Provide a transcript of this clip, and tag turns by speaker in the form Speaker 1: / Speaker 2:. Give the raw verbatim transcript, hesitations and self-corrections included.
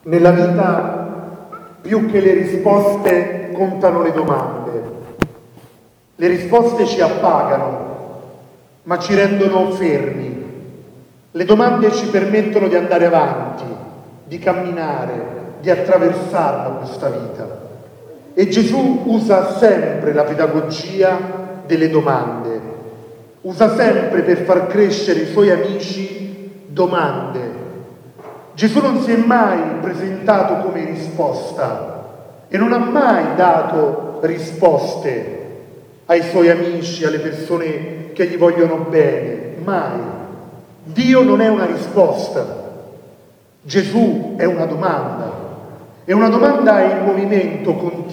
Speaker 1: Nella vita, più che le risposte, contano le domande. Le risposte ci appagano, ma ci rendono fermi. Le domande ci permettono di andare avanti, di camminare, di attraversarla questa vita. E Gesù usa sempre la pedagogia delle domande. Usa sempre per far crescere i suoi amici domande. Gesù non si è mai presentato come risposta e non ha mai dato risposte ai suoi amici, alle persone che gli vogliono bene, mai. Dio non è una risposta, Gesù è una domanda, e una domanda in movimento continuo.